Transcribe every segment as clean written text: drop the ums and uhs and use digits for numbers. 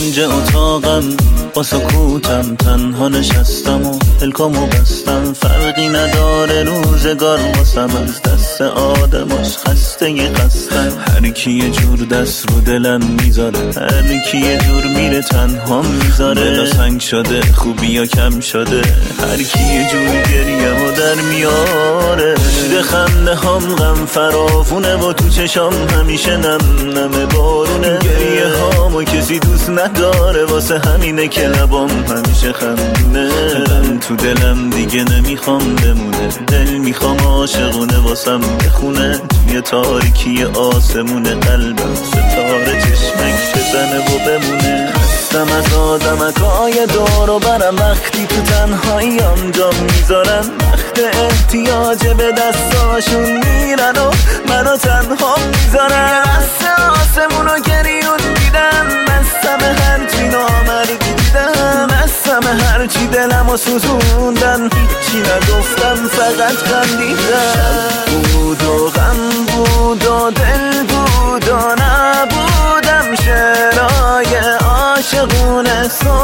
کنج اتاقم با سکوتم تنها نشستم و پلکامو بستم. فرقی نداره روزگار واسم از دست آدماش خسته خستم. هر کی یه جور دست رو دلم میذاره، هر کی یه جور میره تنها میذاره. دلا سنگ شده خوبی یا کم شده، هر کی یه جور گریه و در میاره. شده خنده هم غم فراوونه و تو چشام همیشه نم نم بارونه. گریه هامو کسی دوست نداره، واسه همینه که لبام همیشه خندونه. غم تو دلم دیگه نمیخوام بمونه، دل میخوام عاشقونه واسم بخونه. توی تاریکی آسمونه قلبم ستاره چشمک بزنه و بمونه. خستم از آدمکای دور و برم، وقتی تو تنهاییام جام میذارن. وقت احتیاج به دستاشون میرن و منو تنها میذارن. بسته آسمونو گریون دیدن، بستم هرچی نامردی دیدن. بستم هرچی دلمو سوزوندن، هیچی نگفتم فقط خندیدن. بود و غم بود و دل بود و نبودم، شعرهای عاشقونه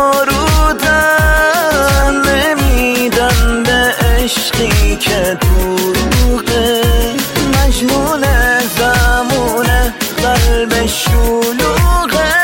سرودن. نمیدن به عشقی که دروغه، مجنون زمونه قلب شلوغه.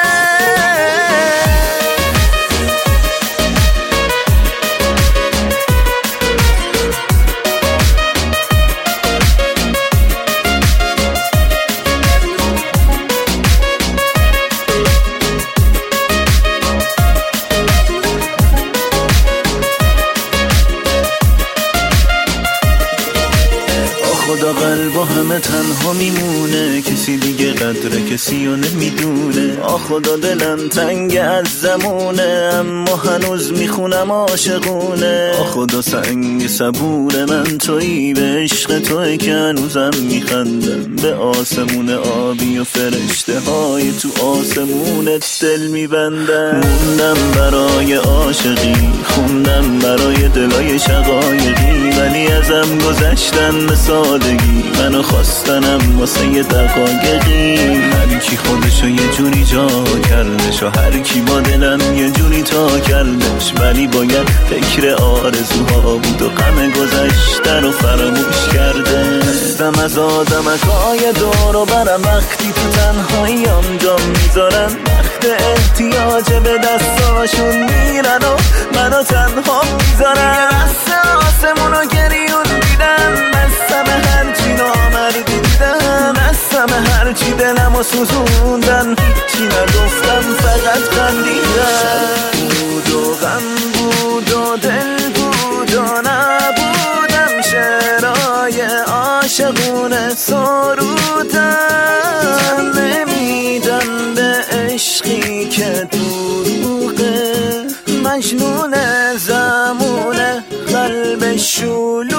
خدا قلبا همه تنها میمونه، کسی دیگه قدر کسی رو نمیدونه. خدا دلم تنگ از زمونه، اما هنوز میخونم عاشقونه. خدا سنگ صبور من تویی، به عشق توی که هنوزم میخندم. به آسمون آبی و فرشته های تو آسمونت دل میبندم. موندم برای عاشقی، خوندم برای دلای شقایقی، ولی ازم گذشتن به سادگی. منو خواستنم واسه یه دقایقی. هر کی خودشو یه جوری جا کردش و هر کی با دلم یه جوری تا کردش، ولی باید فکر آرزوها بود و غم گذشته رو فراموش کرده. هستم از آدمکای دور و برم، وقتی تو تنهاییام جام میذارن. وقت احتیاج به دستاشون میرن و منو تنها میذارن. بسته آسمونو گریون دیدن، بستم هرچی نامردی دیدن. بستم هرچی دلمو سوزوندن، هیچی نگفتم فقط خندیدن. بود و غم بود و دل بود و نبودم، شعرهای عاشقونه سرودن. نمیدن به عشقی که دروغه، مجنون زمونه قلب شلوغه.